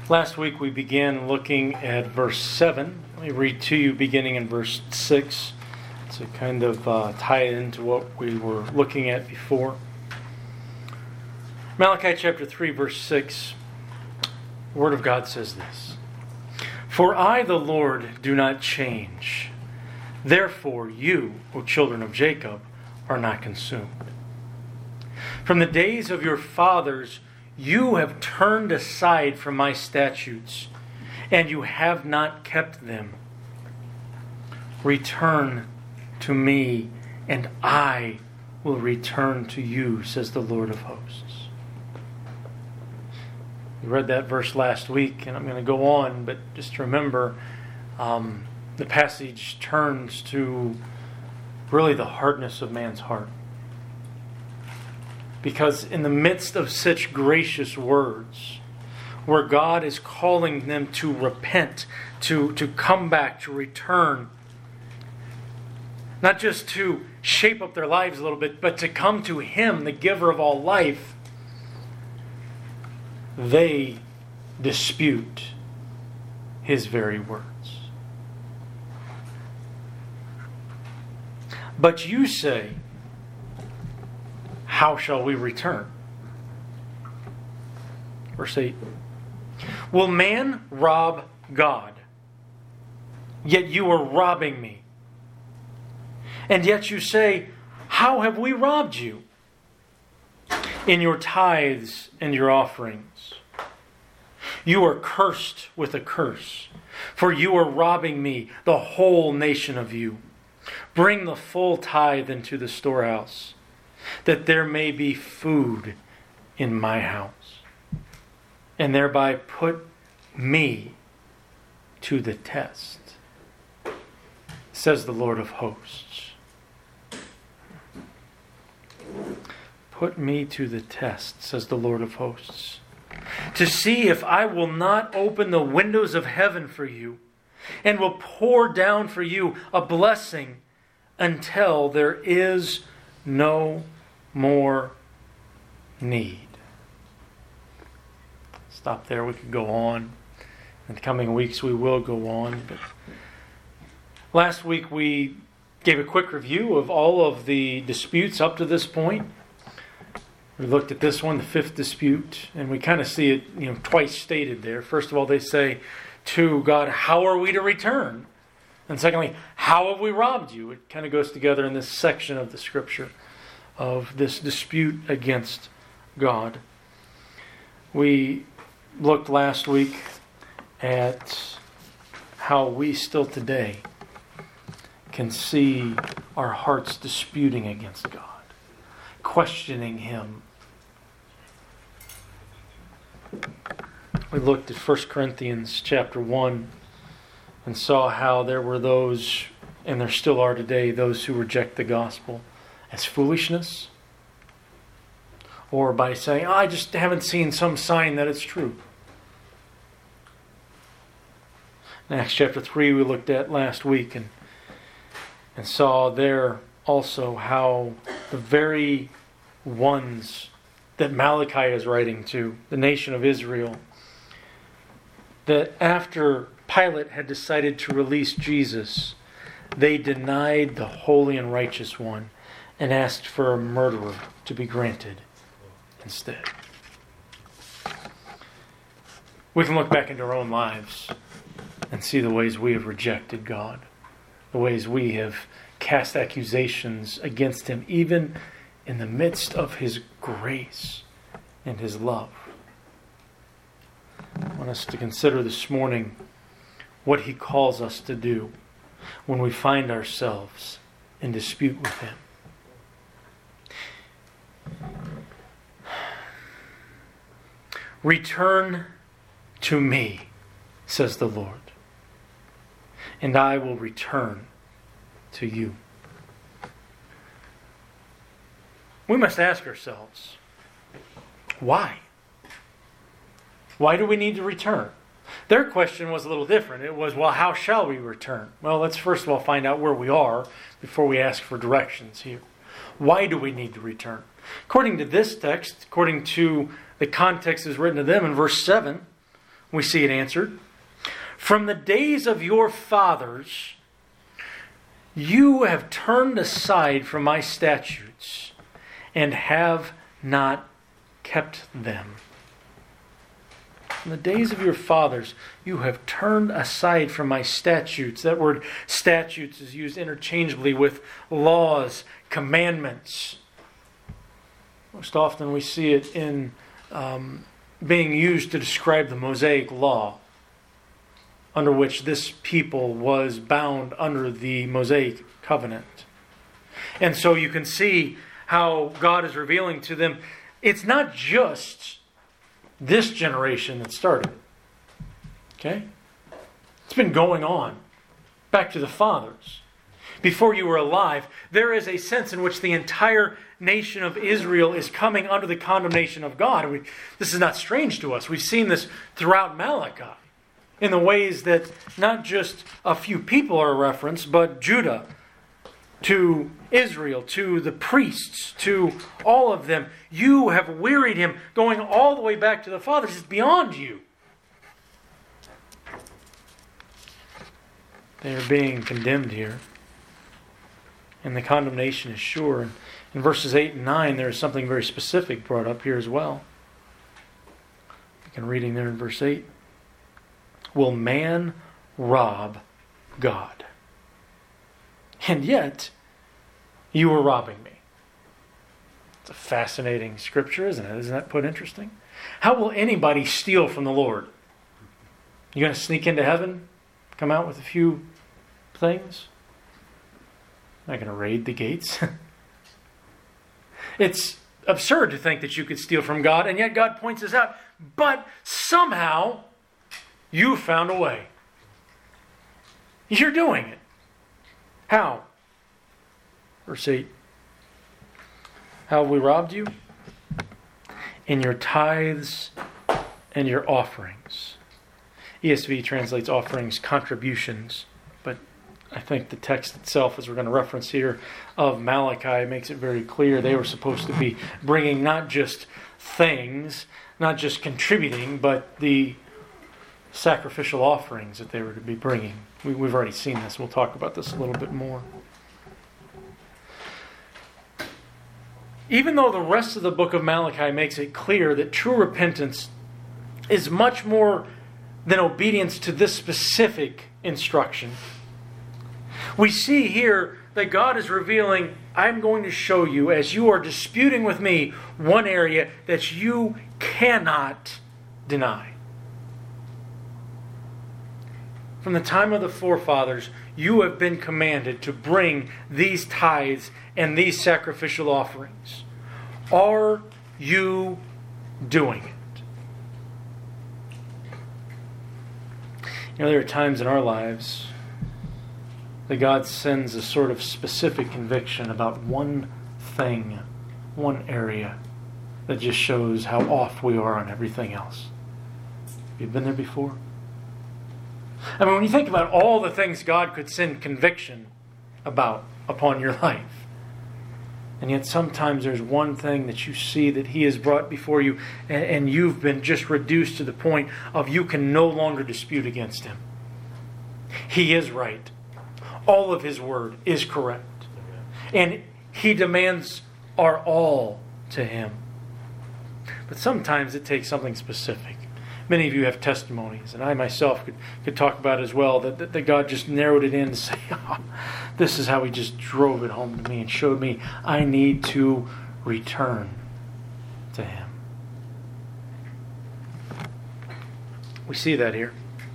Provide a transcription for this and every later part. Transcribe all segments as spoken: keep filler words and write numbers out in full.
Last week we began looking at verse seven. Let me read to you beginning in verse six to kind of uh, tie it into what we were looking at before. Malachi chapter three verse six, the Word of God says this: "For I, the Lord, do not change. Therefore you, O children of Jacob, are not consumed. From the days of your fathers you have turned aside from my statutes, and you have not kept them. Return to me, and I will return to you, says the Lord of hosts." We read that verse last week, and I'm going to go on, but just remember, um, the passage turns to really the hardness of man's heart. Because in the midst of such gracious words, where God is calling them to repent, to, to come back, to return, not just to shape up their lives a little bit, but to come to Him, the giver of all life, they dispute His very words. But you say, "How shall we return?" Verse eight. "Will man rob God? Yet you are robbing me. And yet you say, how have we robbed you? In your tithes and your offerings. You are cursed with a curse, for you are robbing me, the whole nation of you. Bring the full tithe into the storehouse, that there may be food in my house, and thereby put me to the test, says the Lord of hosts." Put me to the test, says the Lord of hosts, to see if I will not open the windows of heaven for you, and will pour down for you a blessing until there is no more need. Stop there. We could go on. In the coming weeks we will go on. But last week we gave a quick review of all of the disputes up to this point. We looked at this one, the fifth dispute, and we kind of see it, you know, twice stated there. First of all, they say to God, "How are we to return?" And secondly, "How have we robbed you?" It kind of goes together in this section of the Scripture of this dispute against God. We looked last week at how we still today can see our hearts disputing against God, questioning Him. We looked at First Corinthians chapter one and saw how there were those, and there still are today, those who reject the gospel as foolishness, or by saying, oh, I just haven't seen some sign that it's true. In Acts chapter three we looked at last week and, and saw there also how the very ones that Malachi is writing to, the nation of Israel, that after Pilate had decided to release Jesus, they denied the holy and righteous one and asked for a murderer to be granted instead. We can look back into our own lives and see the ways we have rejected God, the ways we have cast accusations against Him, even in the midst of His grace and His love. I want us to consider this morning what He calls us to do when we find ourselves in dispute with Him. "Return to me, says the Lord, and I will return to you." We must ask ourselves, why? Why do we need to return? Their question was a little different. It was, well, how shall we return? Well, let's first of all find out where we are before we ask for directions here. Why do we need to return? According to this text, according to the context is written to them in verse seven, we see it answered. From the days of your fathers, you have turned aside from my statutes and have not kept them. From the days of your fathers, you have turned aside from my statutes. That word statutes is used interchangeably with laws, commandments. Most often we see it in um, being used to describe the Mosaic Law, under which this people was bound under the Mosaic covenant. And so you can see how God is revealing to them, it's not just this generation that started. Okay? It's been going on back to the fathers. Before you were alive, there is a sense in which the entire nation of Israel is coming under the condemnation of God. We, this is not strange to us. We've seen this throughout Malachi, in the ways that not just a few people are referenced, but Judah, to Israel, to the priests, to all of them. You have wearied him, going all the way back to the fathers. It's beyond you. They are being condemned here. And the condemnation is sure. In verses eight and nine, there is something very specific brought up here as well. You can reading there in verse eight. Will man rob God? And yet, you were robbing me. It's a fascinating scripture, isn't it? Isn't that put interesting? How will anybody steal from the Lord? You going to sneak into heaven? Come out with a few things? Not going to raid the gates? It's absurd to think that you could steal from God, and yet God points this out. But somehow, you found a way. You're doing it. How? Verse eight. How have we robbed you? In your tithes and your offerings. E S V translates offerings, contributions. But I think the text itself, as we're going to reference here, of Malachi makes it very clear they were supposed to be bringing not just things, not just contributing, but the sacrificial offerings that they were to be bringing. We, we've already seen this. We'll talk about this a little bit more. Even though the rest of the book of Malachi makes it clear that true repentance is much more than obedience to this specific instruction, we see here that God is revealing, I'm going to show you, as you are disputing with me, one area that you cannot deny. From the time of the forefathers, you have been commanded to bring these tithes and these sacrificial offerings. Are you doing it? You know, there are times in our lives that God sends a sort of specific conviction about one thing, one area, that just shows how off we are on everything else. You've been there before? I mean, when you think about all the things God could send conviction about upon your life, and yet sometimes there's one thing that you see that He has brought before you, and, and you've been just reduced to the point of you can no longer dispute against Him. He is right. All of His word is correct. And He demands our all to Him. But sometimes it takes something specific. Many of you have testimonies, and I myself could, could talk about it as well, that, that, that God just narrowed it in to say, oh, this is how He just drove it home to me and showed me I need to return to Him. We see that here.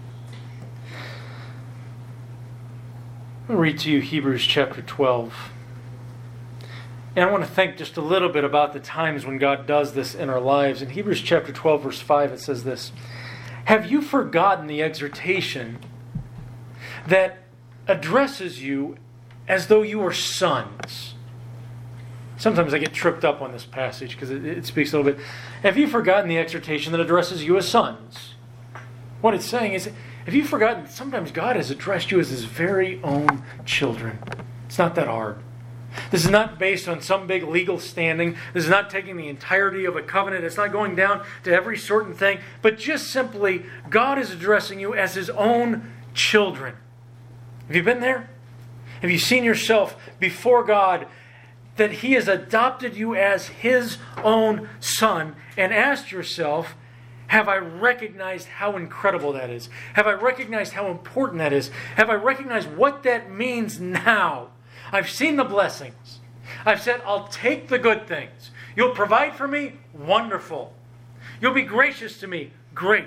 I'm going to read to you Hebrews chapter twelve. And I want to think just a little bit about the times when God does this in our lives. In Hebrews chapter twelve, verse five, it says this: have you forgotten the exhortation that addresses you as though you were sons? Sometimes I get tripped up on this passage because it, it speaks a little bit. Have you forgotten the exhortation that addresses you as sons? What it's saying is, have you forgotten, sometimes God has addressed you as His very own children. It's not that hard. This is not based on some big legal standing. This is not taking the entirety of a covenant. It's not going down to every certain thing. But just simply, God is addressing you as His own children. Have you been there? Have you seen yourself before God that He has adopted you as His own son and asked yourself, have I recognized how incredible that is? Have I recognized how important that is? Have I recognized what that means now? I've seen the blessings. I've said, I'll take the good things. You'll provide for me? Wonderful. You'll be gracious to me? Great.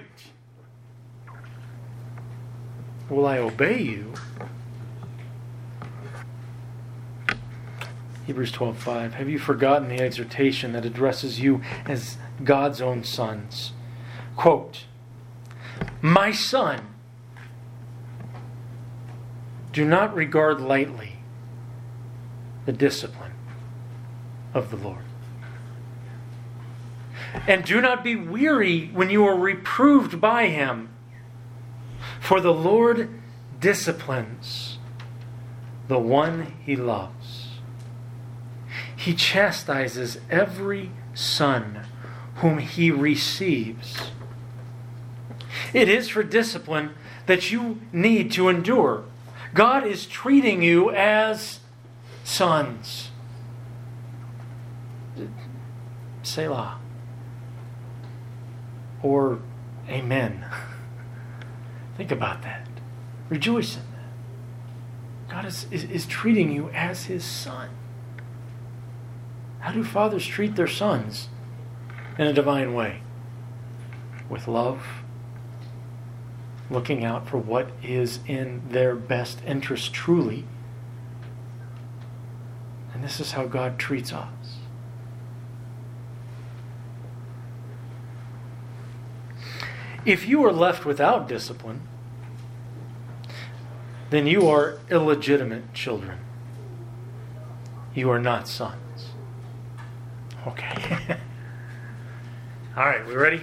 Will I obey you? Hebrews twelve five. Have you forgotten the exhortation that addresses you as God's own sons? Quote, "My son, do not regard lightly the discipline of the Lord. And do not be weary when you are reproved by Him. For the Lord disciplines the one He loves. He chastises every son whom He receives." It is for discipline that you need to endure. God is treating you as sons. Selah. Or amen. Think about that. Rejoice in that. God is, is, is treating you as His son. How do fathers treat their sons? In a divine way. With love. Looking out for what is in their best interest truly. And this is how God treats us. If you are left without discipline, then you are illegitimate children. You are not sons. Okay. All right, we ready?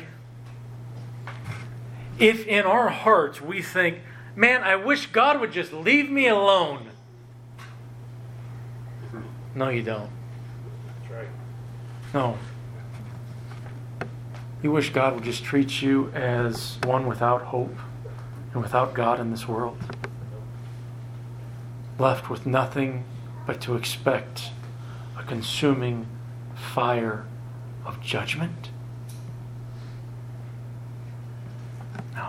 If in our hearts we think, man, I wish God would just leave me alone. No, you don't. That's right. No. You wish God would just treat you as one without hope and without God in this world. Left with nothing but to expect a consuming fire of judgment. No.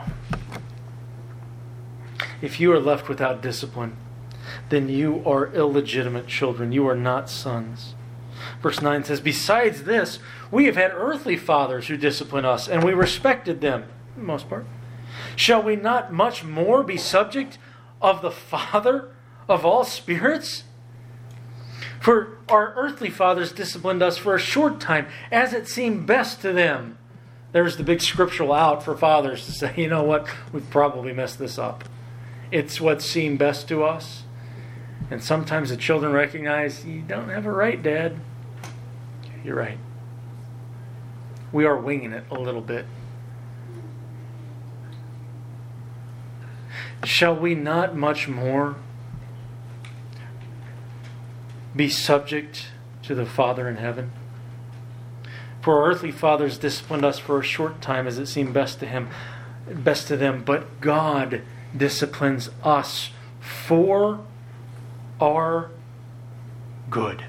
If you are left without discipline, then you are illegitimate children. You are not sons. Verse nine says, "Besides this, we have had earthly fathers who disciplined us, and we respected them," for the most part. "Shall we not much more be subject of the Father of all spirits? For our earthly fathers disciplined us for a short time, as it seemed best to them." There's the big scriptural out for fathers to say, you know what, we've probably messed this up. It's what seemed best to us. And sometimes the children recognize, you don't have it right, Dad. You're right. We are winging it a little bit. Shall we not much more be subject to the Father in heaven? For our earthly fathers disciplined us for a short time as it seemed best to him, best to them, but God disciplines us for our good.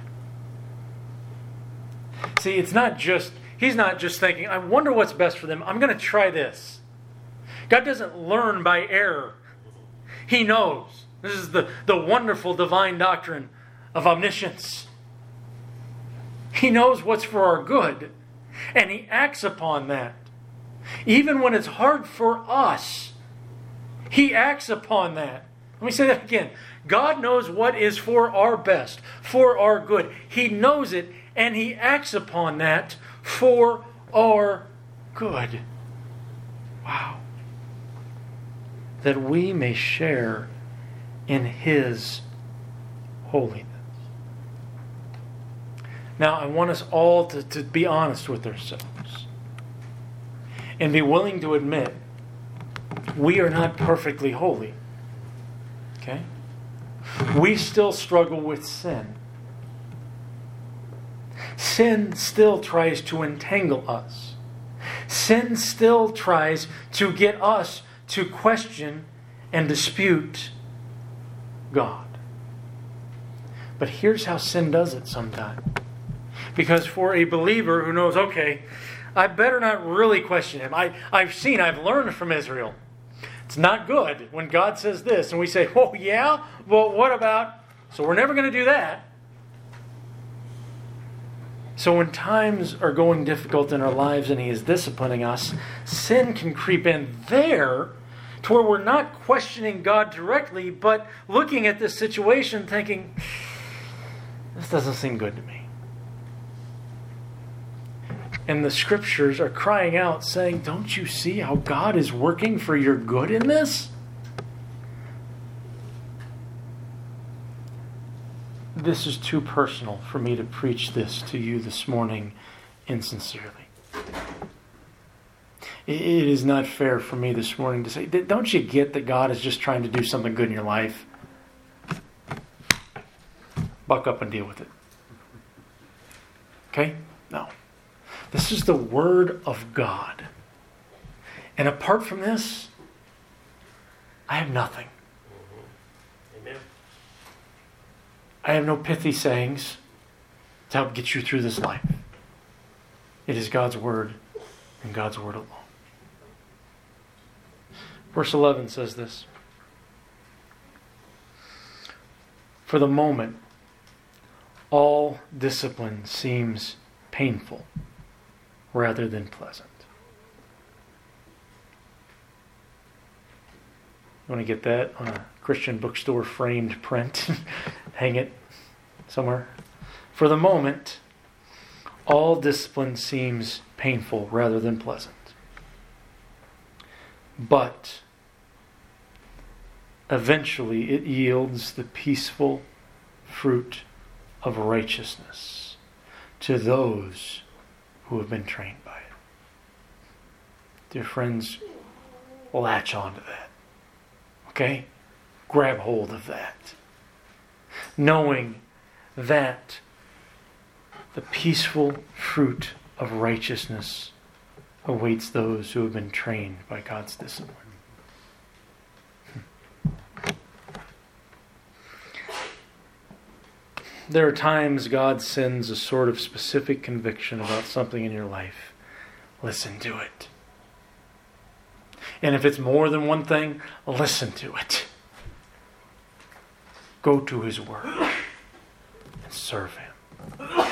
See, it's not just, He's not just thinking, I wonder what's best for them. I'm going to try this. God doesn't learn by error. He knows. This is the, the wonderful divine doctrine of omniscience. He knows what's for our good. And He acts upon that. Even when it's hard for us, He acts upon that. Let me say that again. God knows what is for our best, for our good. He knows it, and He acts upon that for our good. Wow. That we may share in His holiness. Now, I want us all to, to be honest with ourselves and be willing to admit we are not perfectly holy. Okay? We still struggle with sin. Sin still tries to entangle us. Sin still tries to get us to question and dispute God. But here's how sin does it sometimes. Because for a believer who knows, okay, I better not really question Him. I, I've seen, I've learned from Israel. It's not good when God says this and we say, oh yeah? Well, what about... So we're never going to do that. So when times are going difficult in our lives and He is disciplining us, sin can creep in there to where we're not questioning God directly, but looking at this situation thinking, this doesn't seem good to me. And the Scriptures are crying out saying, don't you see how God is working for your good in this? This is too personal for me to preach this to you this morning insincerely. It is not fair for me this morning to say, don't you get that God is just trying to do something good in your life? Buck up and deal with it. Okay? No. This is the Word of God. And apart from this, I have nothing. Amen. I have no pithy sayings to help get you through this life. It is God's Word and God's Word alone. Verse eleven says this. For the moment, all discipline seems painful rather than pleasant. You want to get that on a Christian bookstore framed print? Hang it somewhere. For the moment, all discipline seems painful rather than pleasant. But eventually it yields the peaceful fruit of righteousness to those who have been trained by it. Dear friends, latch on to that. Okay? Grab hold of that. Knowing that the peaceful fruit of righteousness awaits those who have been trained by God's discipline. There are times God sends a sort of specific conviction about something in your life. Listen to it. And if it's more than one thing, listen to it. Go to His Word and serve Him.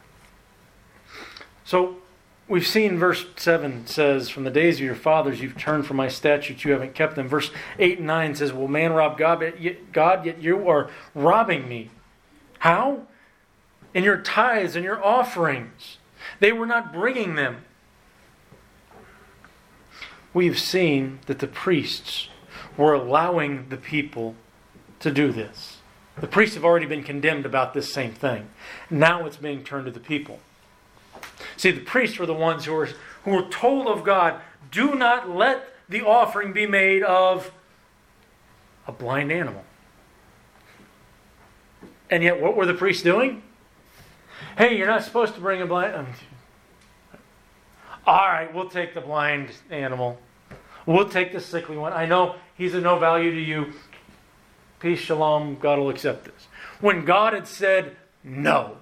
So, we've seen verse seven says, from the days of your fathers you've turned from my statutes, you haven't kept them. Verse eight and nine says, will man rob God, God, yet you are robbing me. How? In your tithes and your offerings. They were not bringing them. We've seen that the priests were allowing the people to do this. The priests have already been condemned about this same thing. Now it's being turned to the people. See, the priests were the ones who were, who were told of God, do not let the offering be made of a blind animal. And yet, what were the priests doing? Hey, you're not supposed to bring a blind... Um, all right, we'll take the blind animal. We'll take the sickly one. I know he's of no value to you. Peace, shalom, God will accept this. When God had said, no.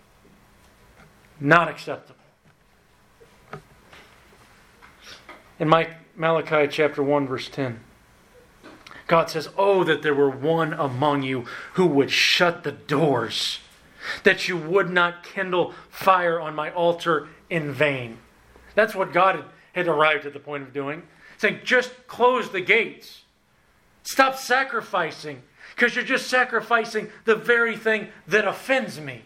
Not acceptable. In Malachi chapter one, verse ten, God says, oh, that there were one among you who would shut the doors, that you would not kindle fire on my altar in vain. That's what God had, had arrived at the point of doing. Saying, just close the gates. Stop sacrificing, because you're just sacrificing the very thing that offends me.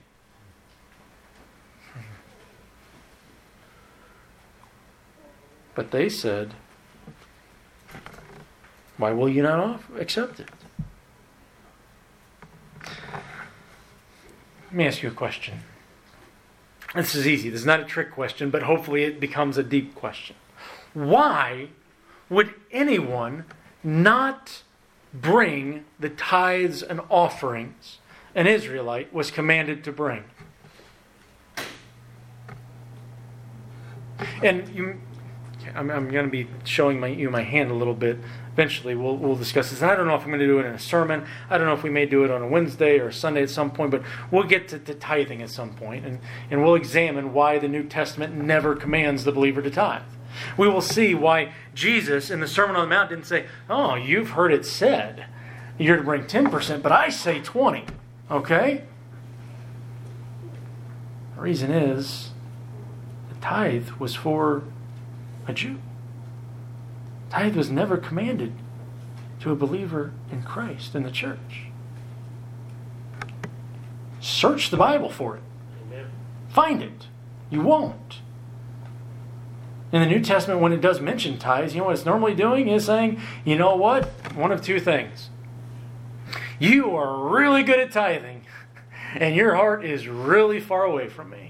But they said, why will you not accept it? Let me ask you a question. This is easy. This is not a trick question, but hopefully it becomes a deep question. Why would anyone not bring the tithes and offerings an Israelite was commanded to bring? And you, I'm, I'm going to be showing my, you my hand a little bit. Eventually, we'll we'll discuss this. And I don't know if I'm going to do it in a sermon. I don't know if we may do it on a Wednesday or a Sunday at some point. But we'll get to, to tithing at some point, and and we'll examine why the New Testament never commands the believer to tithe. We will see why Jesus in the Sermon on the Mount didn't say, "Oh, you've heard it said, you're to bring ten percent, but I say twenty." Okay. The reason is the tithe was for a Jew. Tithe was never commanded to a believer in Christ, in the church. Search the Bible for it. Amen. Find it. You won't. In the New Testament, when it does mention tithes, you know what it's normally doing? Is saying, you know what? One of two things. You are really good at tithing, and your heart is really far away from me.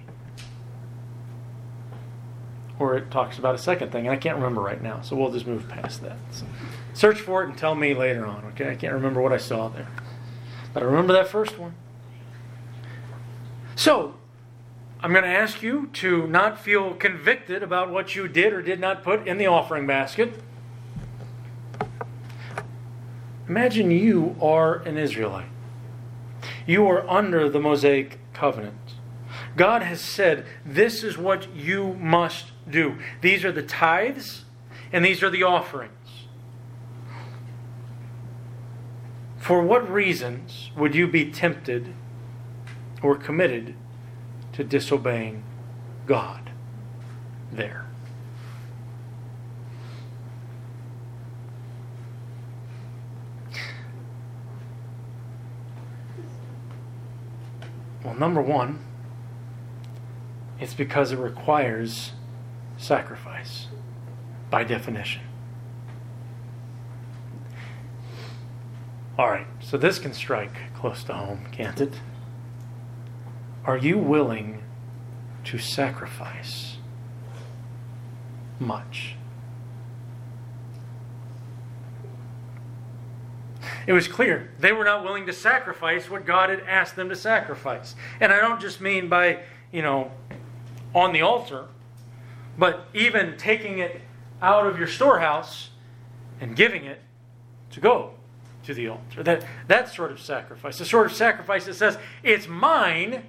Or it talks about a second thing, and I can't remember right now, so we'll just move past that. So search for it and tell me later on, okay? I can't remember what I saw there. But I remember that first one. So, I'm going to ask you to not feel convicted about what you did or did not put in the offering basket. Imagine you are an Israelite. You are under the Mosaic covenant. God has said, this is what you must do. These are the tithes, and these are the offerings. For what reasons would you be tempted or committed to disobeying God there? Well, number one, it's because it requires sacrifice, by definition. All right, so this can strike close to home, can't it? Are you willing to sacrifice much? It was clear they were not willing to sacrifice what God had asked them to sacrifice. And I don't just mean by, you know, on the altar, but even taking it out of your storehouse and giving it to go to the altar. That, that sort of sacrifice. The sort of sacrifice that says, it's mine,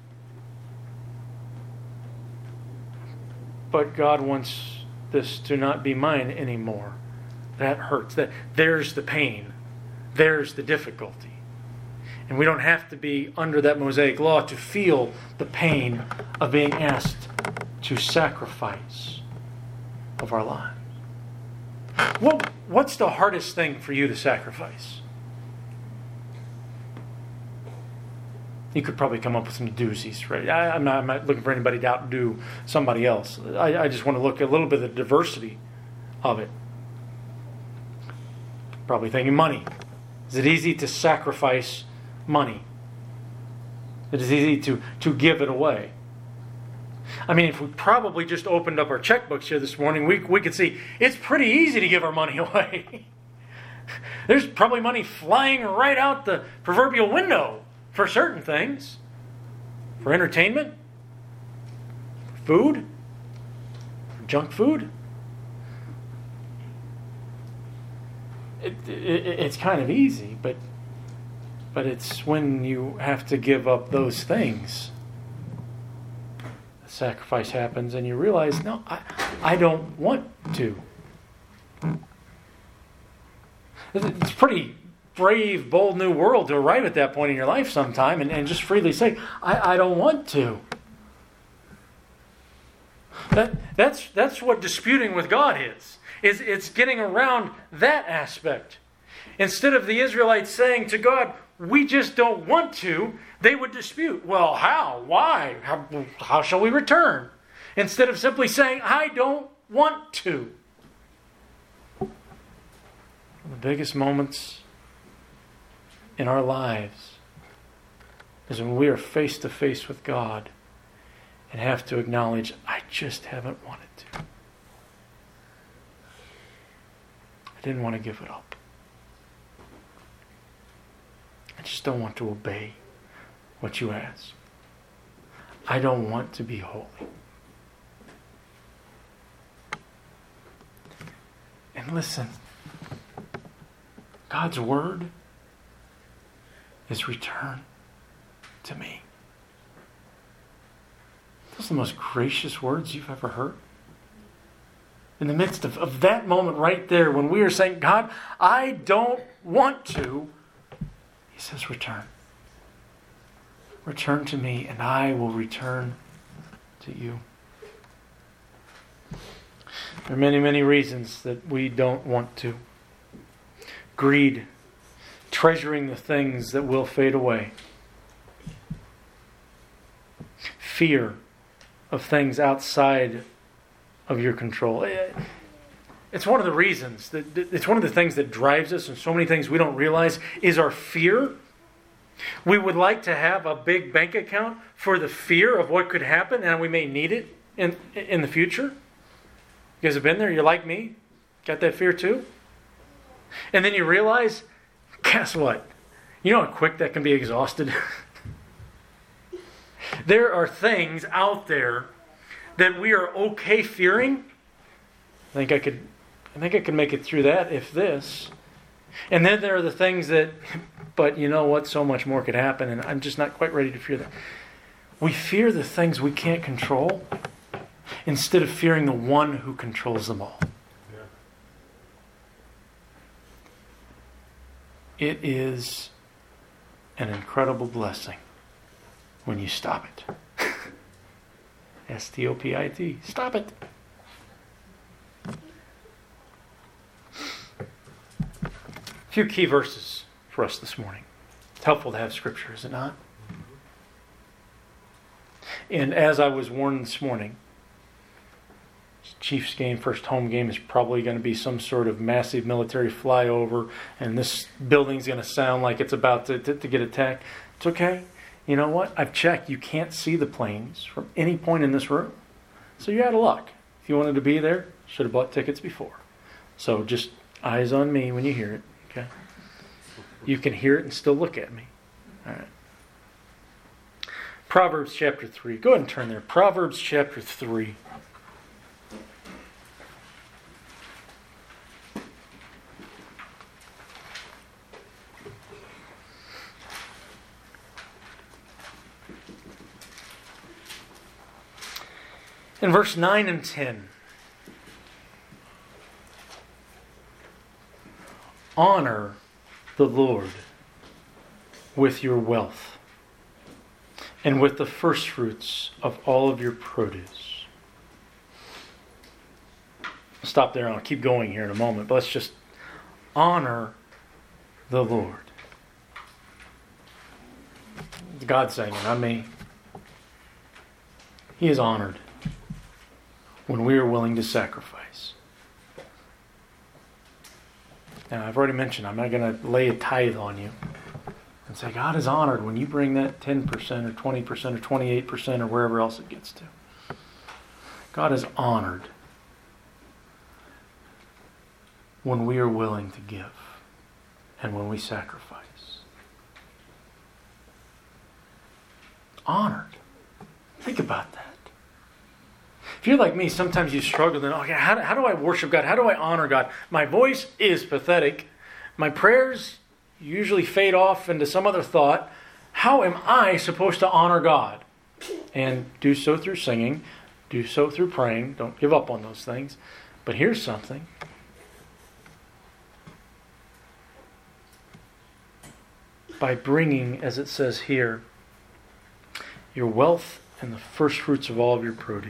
but God wants this to not be mine anymore. That hurts. That, there's the pain. There's the difficulty. And we don't have to be under that Mosaic law to feel the pain of being asked to sacrifice of our lives. What, what's the hardest thing for you to sacrifice? You could probably come up with some doozies, right? I, I'm, not, I'm not looking for anybody to outdo somebody else. I, I just want to look at a little bit of the diversity of it. Probably thinking money. Is it easy to sacrifice money? It is easy to, to give it away. I mean, if we probably just opened up our checkbooks here this morning, we, we could see it's pretty easy to give our money away. There's probably money flying right out the proverbial window for certain things. For entertainment, for food, for junk food. It, it, it's kind of easy, but but it's when you have to give up those things, the sacrifice happens, and you realize, no, I, I don't want to. It's a pretty brave, bold new world to arrive at that point in your life sometime and, and just freely say, I, I don't want to. That that's that's what disputing with God is. Is it's getting around that aspect. Instead of the Israelites saying to God, we just don't want to, they would dispute. Well, how? Why? How, how shall we return? Instead of simply saying, I don't want to. The biggest moments in our lives is when we are face to face with God and have to acknowledge, I just haven't wanted to. I didn't want to give it up. I just don't want to obey what you ask. I don't want to be holy. listen, God's word is return to me. Those are the most gracious words you've ever heard. In the midst of, of that moment right there when we are saying, God, I don't want to, He says, return. Return to me and I will return to you. There are many, many reasons that we don't want to. Greed, treasuring the things that will fade away. Fear of things outside of your control. It's one of the reasons, that it's one of the things that drives us, and so many things we don't realize, is our fear. We would like to have a big bank account for the fear of what could happen, and we may need it in, in the future. You guys have been there? You're like me? Got that fear too? And then you realize, guess what? You know how quick that can be exhausted? There are things out there that we are okay fearing. I think I could I think I could make it through that if this. And then there are the things that, but you know what, so much more could happen, and I'm just not quite ready to fear that. We fear the things we can't control instead of fearing the one who controls them all. Yeah. It is an incredible blessing when you stop it. S T O P I T. Stop it. A few key verses for us this morning. It's helpful to have Scripture, is it not? And as I was warned this morning, Chiefs game, first home game, is probably going to be some sort of massive military flyover, and this building's going to sound like it's about to, to, to get attacked. It's okay. You know what? I've checked. You can't see the planes from any point in this room. So you're out of luck. If you wanted to be there, should have bought tickets before. So just eyes on me when you hear it. Okay? You can hear it and still look at me. All right. Proverbs chapter three. Go ahead and turn there. Proverbs chapter three. In verse nine and ten, honor the Lord with your wealth and with the firstfruits of all of your produce. I'll stop there and I'll keep going here in a moment, but let's just honor the Lord. God's saying it, not me. He is honored when we are willing to sacrifice. Now, I've already mentioned, I'm not going to lay a tithe on you and say, God is honored when you bring that ten percent or twenty percent or twenty-eight percent or wherever else it gets to. God is honored when we are willing to give and when we sacrifice. Honored. Think about that. If you're like me, sometimes you struggle and, okay, how, how do I worship God? How do I honor God? My voice is pathetic. My prayers usually fade off into some other thought. How am I supposed to honor God? And do so through singing. Do so through praying. Don't give up on those things. But here's something. By bringing, as it says here, your wealth and the first fruits of all of your produce.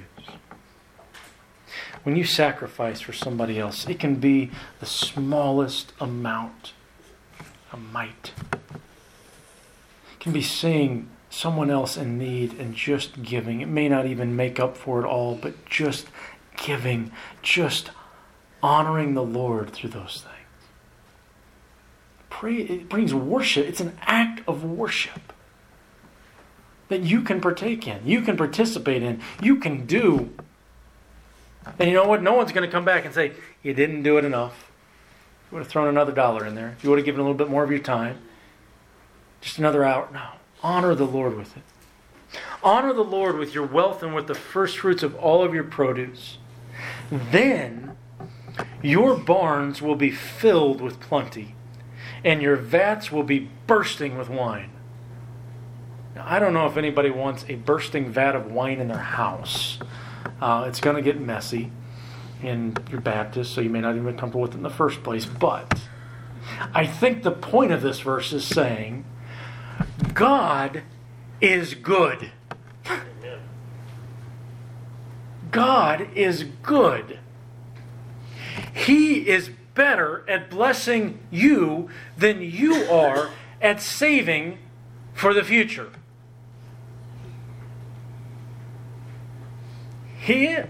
When you sacrifice for somebody else, it can be the smallest amount, a mite. It can be seeing someone else in need and just giving. It may not even make up for it all, but just giving, just honoring the Lord through those things. Pray, it brings worship. It's an act of worship that you can partake in, you can participate in, you can do. And you know what? No one's going to come back and say, you didn't do it enough. You would have thrown another dollar in there. If you would have given a little bit more of your time. Just another hour. No. Honor the Lord with it. Honor the Lord with your wealth and with the first fruits of all of your produce. Then Your barns will be filled with plenty, and your vats will be bursting with wine. Now, I don't know if anybody wants a bursting vat of wine in their house. Uh, it's going to get messy, and you're Baptist, so you may not even be comfortable with it in the first place. But I think the point of this verse is saying, God is good. Amen. God is good. He is better at blessing you than you are at saving for the future. He is.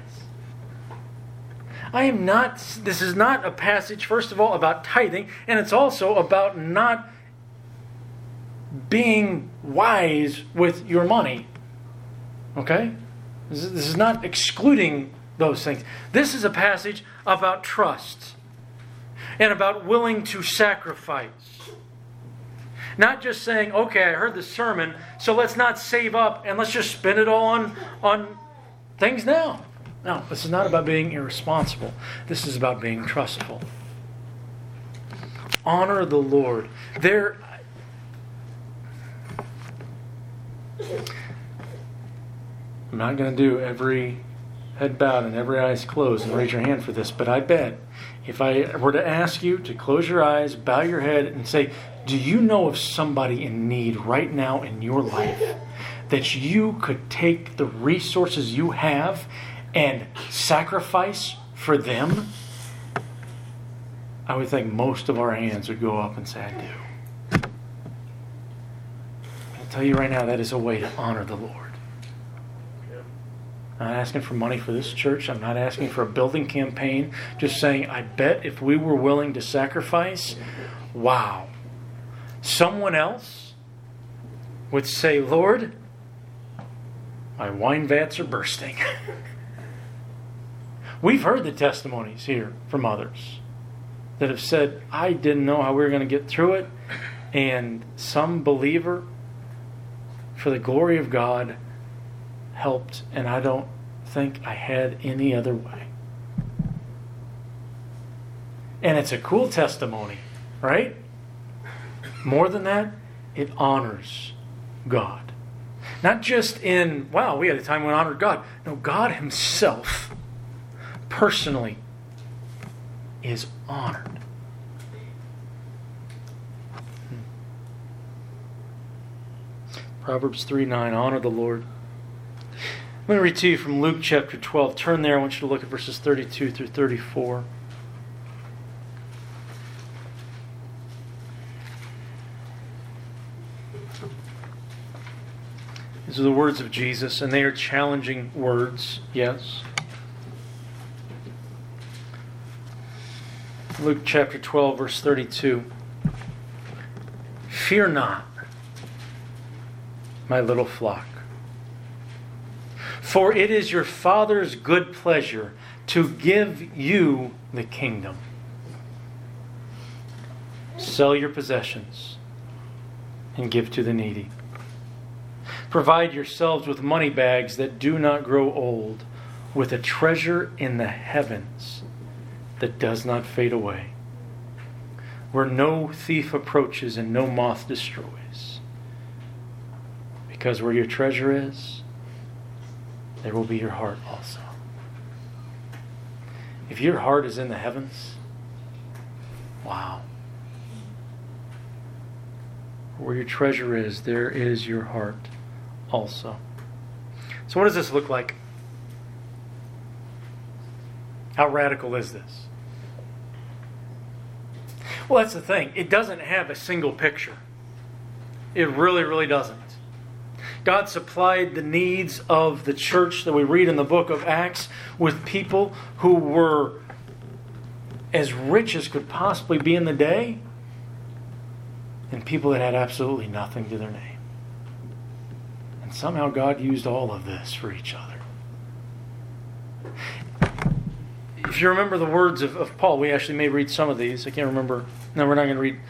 I am not, this is not a passage, first of all, about tithing, and it's also about not being wise with your money. Okay? This is, this is not excluding those things. This is a passage about trust and about willing to sacrifice. Not just saying, okay, I heard the sermon, so let's not save up and let's just spend it all on, on things now. No, this is not about being irresponsible. This is about being trustful. Honor the Lord. There, I'm not going to do every head bowed and every eyes closed and raise your hand for this, but I bet if I were to ask you to close your eyes, bow your head, and say, do you know of somebody in need right now in your life that you could take the resources you have and sacrifice for them? I would think most of our hands would go up and say, I do. I'll tell you right now, that is a way to honor the Lord. I'm not asking for money for this church. I'm not asking for a building campaign. Just saying, I bet if we were willing to sacrifice, wow, someone else would say, Lord, my wine vats are bursting. We've heard the testimonies here from others that have said, I didn't know how we were going to get through it. And some believer, for the glory of God, helped. And I don't think I had any other way. And it's a cool testimony, right? More than that, it honors God. Not just in, wow, we had a time when we honored God. No, God Himself personally is honored. Proverbs three nine, honor the Lord. I'm going to read to you from Luke chapter twelve. Turn there. I want you to look at verses thirty-two through thirty-four. These are the words of Jesus, and they are challenging words, yes. Luke chapter twelve, verse thirty-two. Fear not, my little flock, for it is your Father's good pleasure to give you the kingdom. Sell your possessions and give to the needy. Provide yourselves with money bags that do not grow old, with a treasure in the heavens that does not fade away, where no thief approaches and no moth destroys. Because where your treasure is, there will be your heart also. If your heart is in the heavens, wow. Where your treasure is, there is your heart also. So what does this look like? How radical is this? Well, that's the thing. It doesn't have a single picture. It really, really doesn't. God supplied the needs of the church that we read in the book of Acts with people who were as rich as could possibly be in the day, and people that had absolutely nothing to their name. And somehow God used all of this for each other. If you remember the words of, of Paul, we actually may read some of these. I can't remember. No, we're not going to read.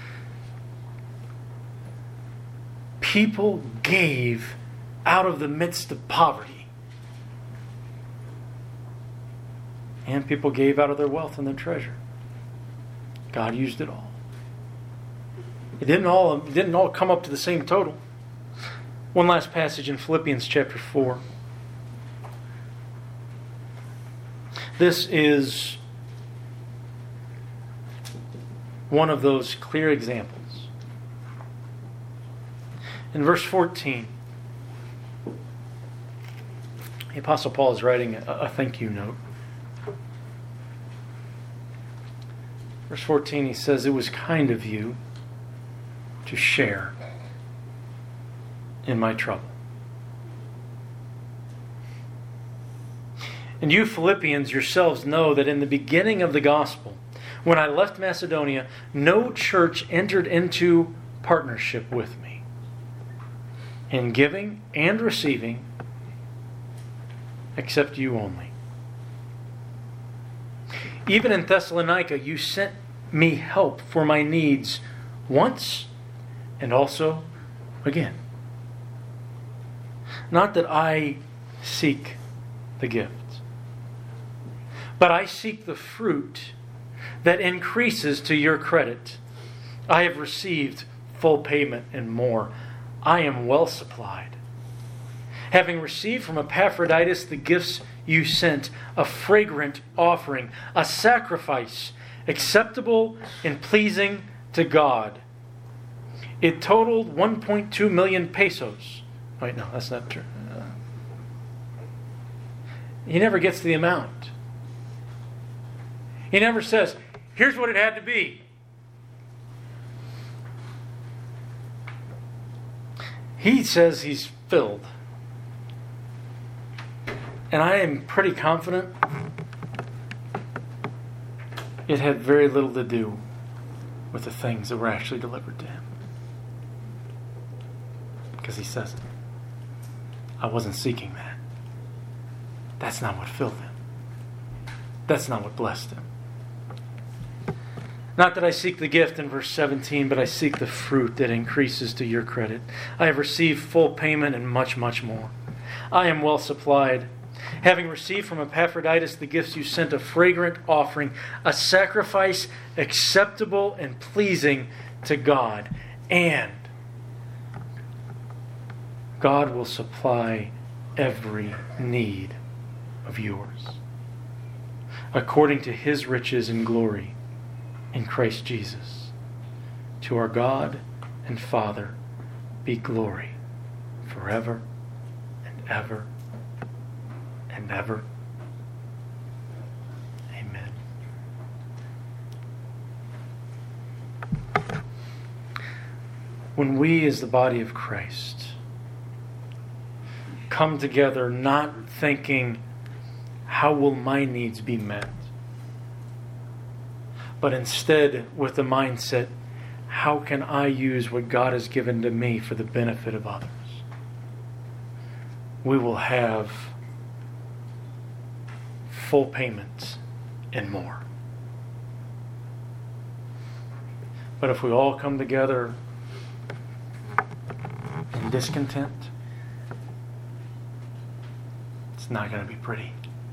People gave out of the midst of poverty. And people gave out of their wealth and their treasure. God used it all. It didn't all, it didn't all come up to the same total. One last passage in Philippians chapter four. This is one of those clear examples. In verse fourteen, the Apostle Paul is writing a, a thank you note. Verse fourteen, he says, "It was kind of you to share in my trouble." And you Philippians yourselves know that in the beginning of the gospel, when I left Macedonia, no church entered into partnership with me in giving and receiving except you only. Even in Thessalonica, you sent me help for my needs once and also again. Not that I seek the gift, but I seek the fruit that increases to your credit. I have received full payment and more. I am well supplied. Having received from Epaphroditus the gifts you sent, a fragrant offering, a sacrifice acceptable and pleasing to God. It totaled one point two million pesos. Wait, no, that's not true. Uh, he never gets to the amount. He never says, here's what it had to be. He says he's filled. And I am pretty confident it had very little to do with the things that were actually delivered to him. Because he says it. I wasn't seeking that. That's not what filled him. That's not what blessed him. Not that I seek the gift in verse seventeen, but I seek the fruit that increases to your credit. I have received full payment and much, much more. I am well supplied. Having received from Epaphroditus the gifts you sent, a fragrant offering, a sacrifice acceptable and pleasing to God. And God will supply every need of yours, according to His riches and glory in Christ Jesus. To our God and Father be glory forever and ever and ever. Amen. When we as the body of Christ come together not thinking, how will my needs be met? But instead with the mindset, how can I use what God has given to me for the benefit of others? We will have full payment and more. But if we all come together in discontent, it's not going to be pretty.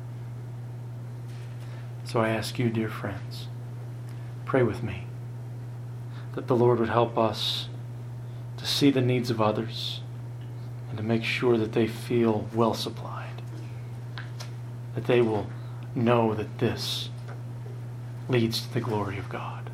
So I ask you, dear friends, pray with me that the Lord would help us to see the needs of others and to make sure that they feel well supplied, that they will know that this leads to the glory of God.